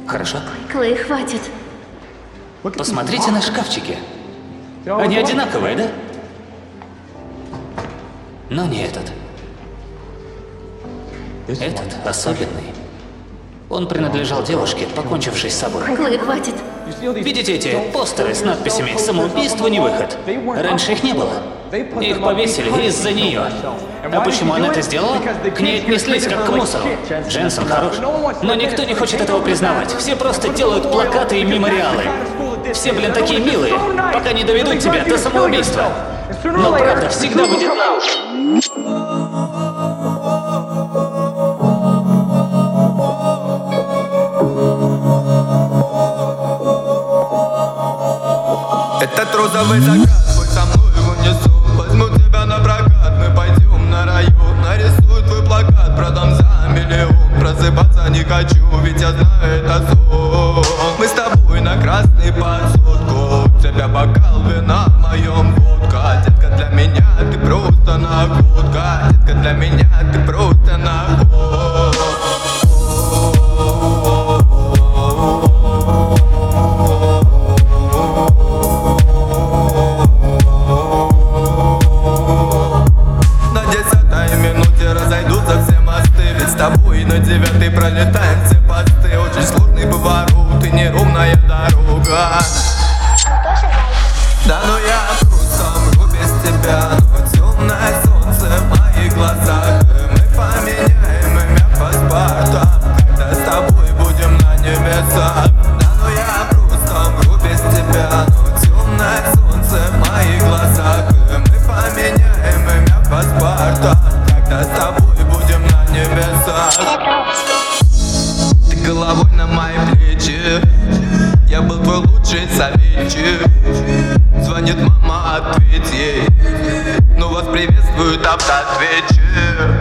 Хорошо. Клей, хватит. Посмотрите на шкафчики. Они одинаковые, да? Но не этот. Этот особенный. Он принадлежал девушке, покончившей с собой. Клей, хватит. Видите эти постеры с надписями «Самоубийство не выход»? Раньше их не было. Их повесили из-за нее. А почему она это сделала? К ней отнеслись как к мусору. Дженсен хорош. Но никто не хочет этого признавать. Все просто делают плакаты и мемориалы. Все, блин, такие милые, пока не доведут тебя до самоубийства. Но правда всегда будет на уши. Этот розовый закат, будь со мной унесу. Возьму тебя на прокат, мы пойдем на район. Нарисую твой плакат, продам за миллион. Просыпаться не хочу, ведь я знаю это сон. Мы с тобой на красный под сотку. У тебя бокал вина, в моем водка. Детка, для меня ты просто находка. Детка, для меня ты просто находка. Разойдутся все мосты, ведь с тобой на 9-й пролетаем все посты. Очень сложный поворот и неровная дорога. Да ну я просто умру без тебя, но темное солнце в моих глазах. Мы поменяем имя паспорта, когда с тобой будем на небесах. Да ну я просто умру без тебя, но темное солнце в моих глазах. Мы поменяем имя паспорта, когда с тобой будем на небесах. Ты головой на мои плечи, я был твой лучший советчик. Звонит мама, ответь ей, ну вас приветствует автоответчик.